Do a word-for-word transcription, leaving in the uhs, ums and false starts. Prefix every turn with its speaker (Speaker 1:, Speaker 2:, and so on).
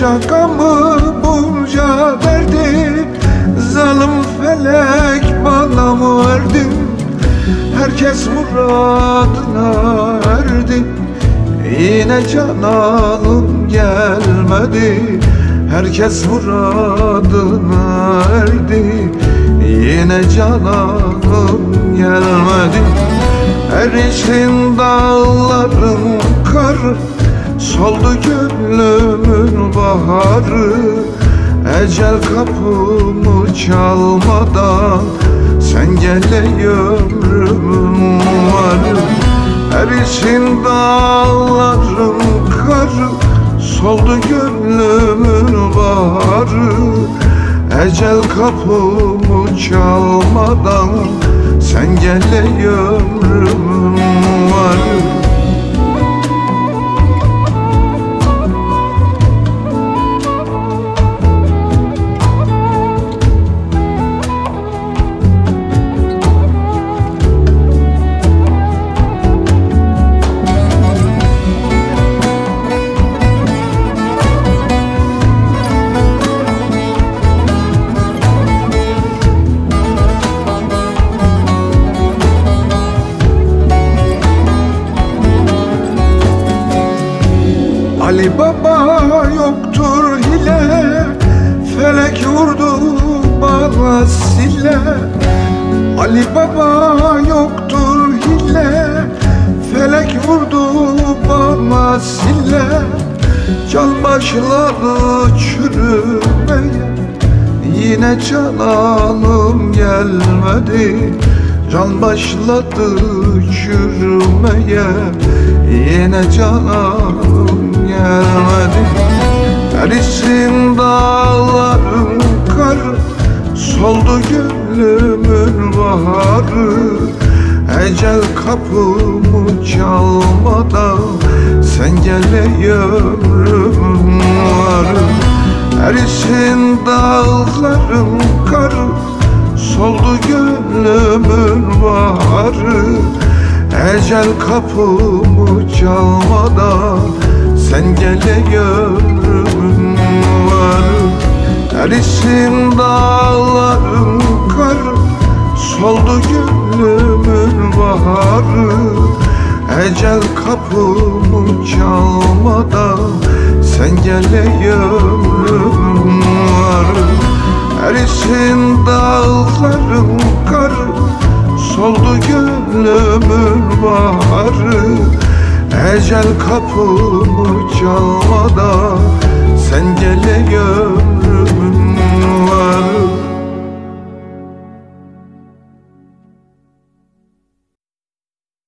Speaker 1: Bunca gamı, bunca derdi zalim felek bana mı verdi? Herkes muradına erdi, yine cananım gelmedi. Herkes muradına erdi, yine cananım gelmedi. Erişin dağların karı, soldu gönlümün baharı. Ecel kapımı çalmadan sen gele ömrümün varı. Erişin dağların karı, soldu gönlümün baharı. Ecel kapımı çalmadan sen gele ömrümün varı. Ali Baba yoktur hile, felek vurdu bana sile. Ali Baba yoktur hile, felek vurdu bana sile. Can başladı çürümeye, yine cananım gelmedi. Can başladı çürümeye, yine cananım gelmedi. Erisin dağların karı, soldu gönlümün baharı. Ecel kapımı çalmadan sen gele ömrümün varı. Erisin dağların karı, soldu gönlümün baharı. Ecel kapımı çalmadan sen gele ömrümün varı. Erisin dağların karı, soldu gönlümün baharı. Ecel kapımı çalmadan sen gele ömrümün varı. Erisin dağların karı, soldu gönlümün baharı. Ecel kapımı çalmadan sen gele ömrümün